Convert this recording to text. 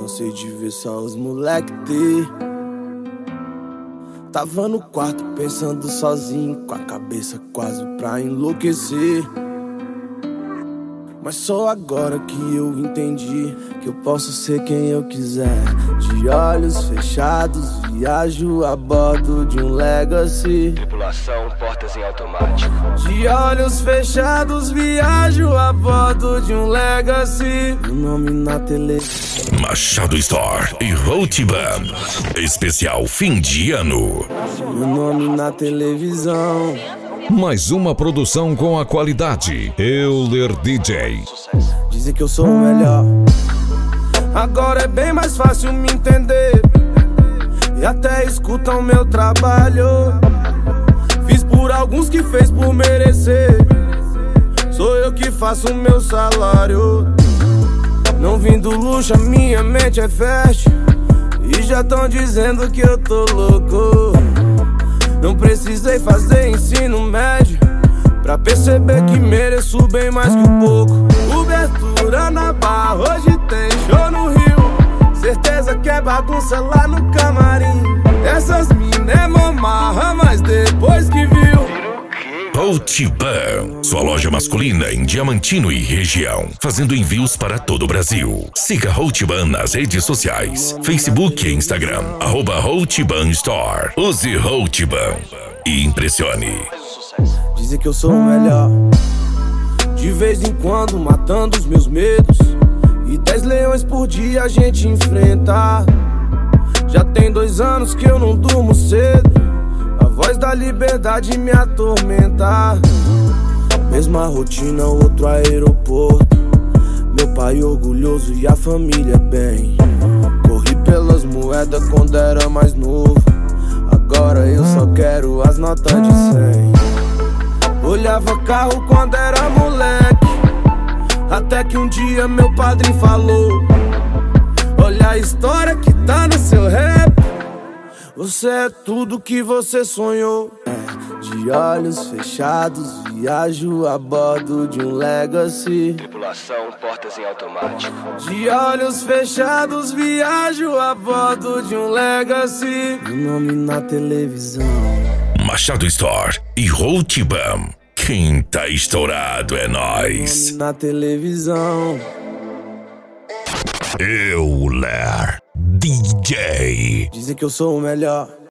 Cansei de ver só os moleque ter. Tava no quarto pensando sozinho, com a cabeça quase pra enlouquecer. Mas só agora que eu entendi que eu posso ser quem eu quiser. De olhos fechados, viajo a bordo de um Legacy. Tripulação, portas em automático. De olhos fechados, viajo a bordo de um Legacy. Meu nome na televisão. Machado Store e Rotiban. Especial fim de ano. Meu nome na televisão. Mais uma produção com a qualidade Euler DJ. Dizem que eu sou o melhor. Agora é bem mais fácil me entender. E até escutam meu trabalho. Fiz por alguns que fez por merecer. Sou eu que faço o meu salário. Não vim do luxo, a minha mente é fértil. E já tão dizendo que eu tô louco. Não precisei fazer ensino médio pra perceber que mereço bem mais que o pouco. Cobertura na barra, hoje tem show no Rio. Certeza que é bagunça lá no camarim. Essas mina é mamarra, mas depois que viu. Rotiban, sua loja masculina em Diamantino e região, fazendo envios para todo o Brasil. Siga Rotiban nas redes sociais, Facebook e Instagram, @Rotiban Store. Use Rotiban e impressione. Dizem que eu sou o melhor. De vez em quando matando os meus medos. E 10 leões por dia a gente enfrenta. Já tem 2 anos que eu não durmo cedo. A voz da liberdade me atormenta. Mesma rotina, outro aeroporto. Meu pai orgulhoso e a família bem. Corri pelas moedas quando era mais novo. Agora eu só quero as notas de 100. Olhava carro quando era moleque. Até que um dia meu padrinho falou: olha a história que tá no seu rap. Você é tudo que você sonhou. De olhos fechados, viajo a bordo de um Legacy. Tripulação, portas em automático. De olhos fechados, viajo a bordo de um Legacy. Meu nome na televisão. Machado Store e Rotiban. Quem tá estourado é nós. Meu nome na televisão. Euler DJ. Dizem que eu sou o melhor.